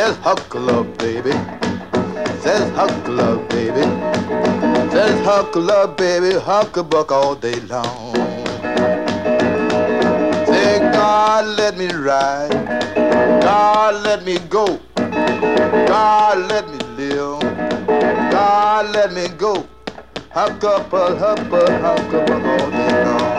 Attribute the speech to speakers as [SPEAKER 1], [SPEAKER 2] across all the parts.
[SPEAKER 1] Says huckle up, baby. Says huckle up, baby. Says huckle up, baby. Hucklebuck all day long. Say, God, let me ride. God, let me go. God, let me live. God, let me go. Hucklebuck all day long.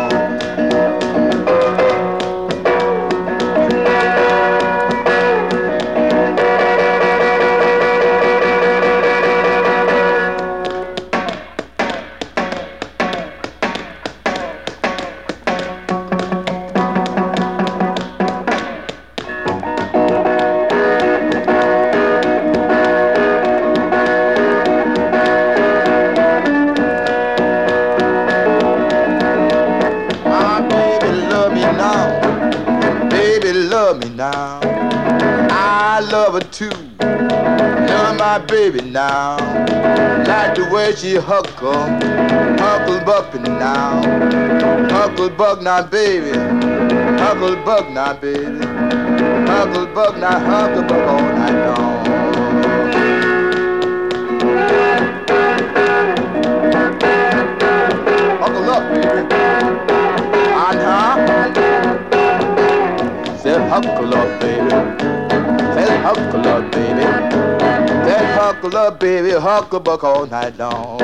[SPEAKER 1] Now I love her too. Love my baby now. Like the way she hucklebuck now. Hucklebuck now, baby. Hucklebuck now, baby. Hucklebuck now, hucklebuck all night long. Huckle up, baby. Said huckle up, baby. Said huckle up, baby. Said huckle up, baby. Hucklebuck all night long.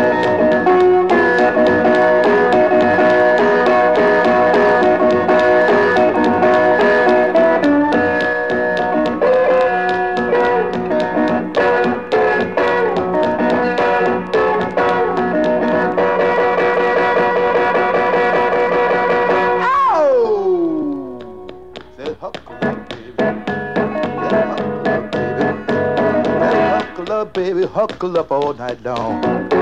[SPEAKER 1] Baby, huckle up all night long.